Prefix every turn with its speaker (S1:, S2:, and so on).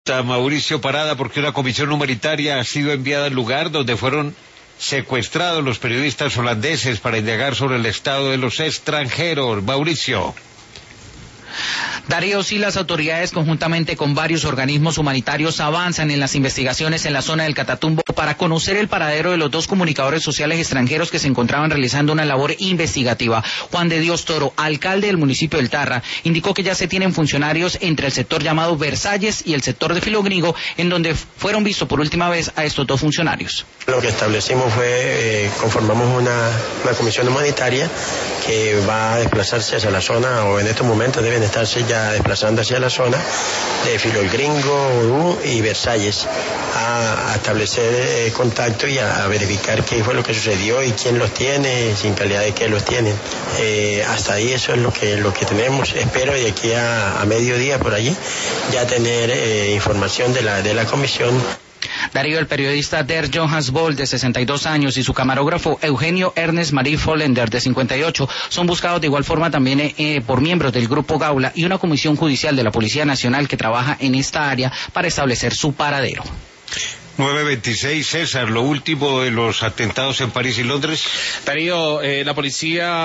S1: A Mauricio Parada, porque una comisión humanitaria ha sido enviada al lugar donde fueron secuestrados los periodistas holandeses para indagar sobre el estado de los extranjeros. Mauricio.
S2: Darío, sí, las autoridades conjuntamente con varios organismos humanitarios avanzan en las investigaciones en la zona del Catatumbo para conocer el paradero de los dos comunicadores sociales extranjeros que se encontraban realizando una labor investigativa. Juan de Dios Toro, alcalde del municipio del Tarra, indicó que ya se tienen funcionarios entre el sector llamado Versalles y el sector de Filogrigo, en donde fueron vistos por última vez a estos dos funcionarios.
S3: Lo que establecimos fue, conformamos una comisión humanitaria que va a desplazarse hacia la zona, o en estos momentos deben estarse ya desplazando hacia la zona de Filogringo, Urú y Versalles, a establecer contacto y a verificar qué fue lo que sucedió y quién los tiene, sin calidad de qué los tienen. Hasta ahí eso es lo que tenemos. Espero de aquí a mediodía por allí ya tener información de la comisión.
S2: Darío, el periodista Der Johans Boll, de 62 años, y su camarógrafo Eugenio Ernest Marie Follender, de 58, son buscados de igual forma también por miembros del Grupo Gaula y una comisión judicial de la Policía Nacional que trabaja en esta área para establecer su paradero.
S1: 9:26, César, lo último de los atentados en París y Londres.
S4: Darío, la policía